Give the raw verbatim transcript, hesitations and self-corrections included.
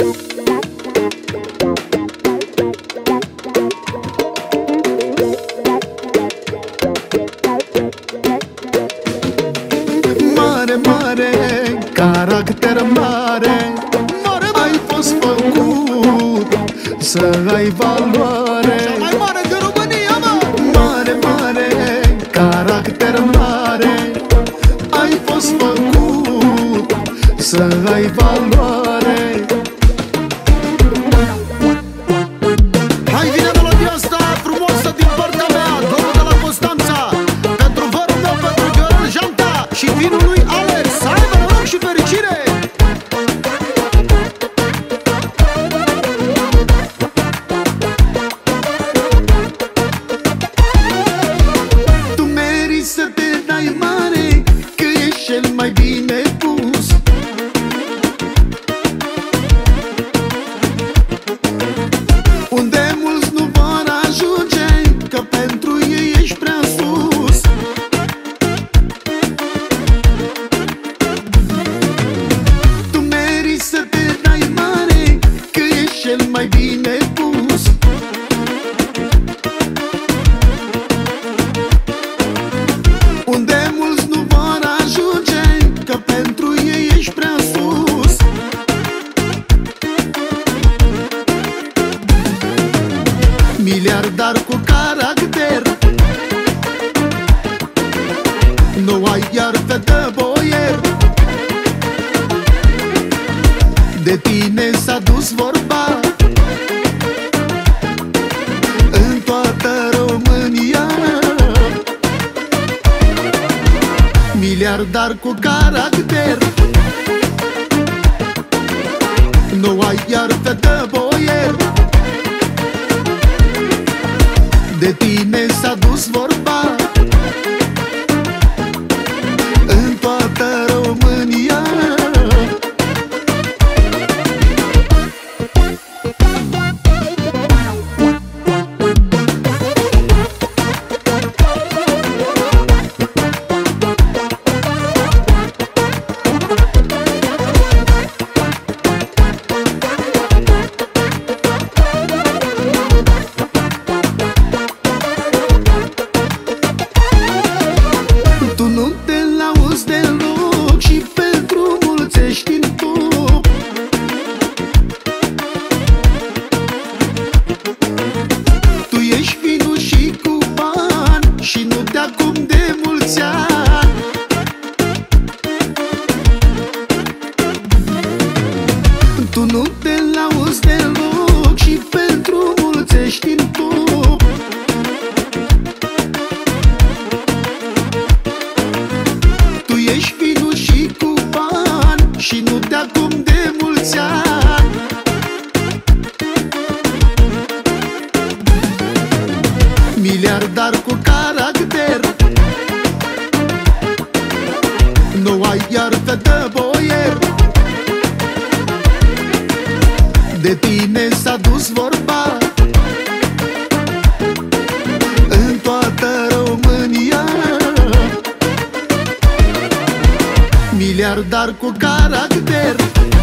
Mare, mare, caracter mare, ai fost făcut să ai valoare. Cea mai mare din România, mă! Mare, mare, caracter mare, ai fost făcut să ai valoare. Hai, vine melodia asta frumoasă din partea mea, domnul de la Constanța, pentru vărul meu, pentru Viorel Janta și vinul lui Alex. Să aibă noroc și fericire! Tu meriți să te dai mare, că ești cel mai bine pus. Unde mulți nu vor ajunge, că pentru ei ești prea sus. Tu meriți să te dai mare, că ești cel mai bine pus. Unde mulți nu vor ajunge, că pentru ei ești prea sus. Miliardar cu caracter, nu ai iar fete boier. De tine s-a dus vorba în toată România. Miliardar cu caracter, nu ai iar fete boier. De tine s-a dus vorba în toată România. Tu nu te lauzi deloc și pentru mulți ești în top. Tu ești vinul și cu bani și nu de acum de mulți ani. Tu nu te lauzi deloc și pentru mulți ești în top. Tu ești vinul și cu bani și nu de acum de mulți ani. Miliardar cu caracter, nu ai iar fete boier. De tine s-a dus vorba în toată România. Miliardar cu caracter,